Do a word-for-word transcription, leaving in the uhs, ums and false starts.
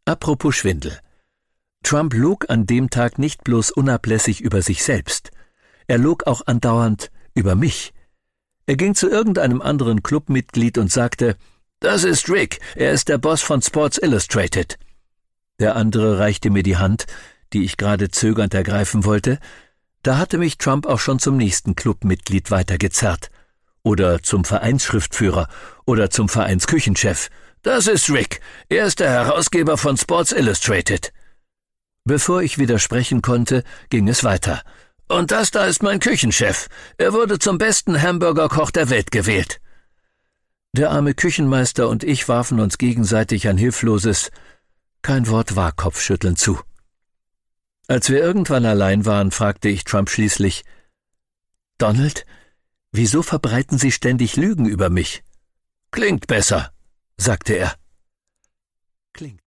Apropos Schwindel. Trump log an dem Tag nicht bloß unablässig über sich selbst. Er log auch andauernd über mich. Er ging zu irgendeinem anderen Clubmitglied und sagte, »Das ist Rick, er ist der Boss von Sports Illustrated.« Der andere reichte mir die Hand, die ich gerade zögernd ergreifen wollte. Da hatte mich Trump auch schon zum nächsten Clubmitglied weitergezerrt. Oder zum Vereinsschriftführer oder zum Vereinsküchenchef. »Das ist Rick, er ist der Herausgeber von Sports Illustrated.« Bevor ich widersprechen konnte, ging es weiter. »Und das da ist mein Küchenchef. Er wurde zum besten Hamburgerkoch der Welt gewählt.« Der arme Küchenmeister und ich warfen uns gegenseitig ein hilfloses, kein Wort wahr Kopfschütteln zu. Als wir irgendwann allein waren, fragte ich Trump schließlich, »Donald, wieso verbreiten Sie ständig Lügen über mich?« »Klingt besser«, sagte er. Klingt.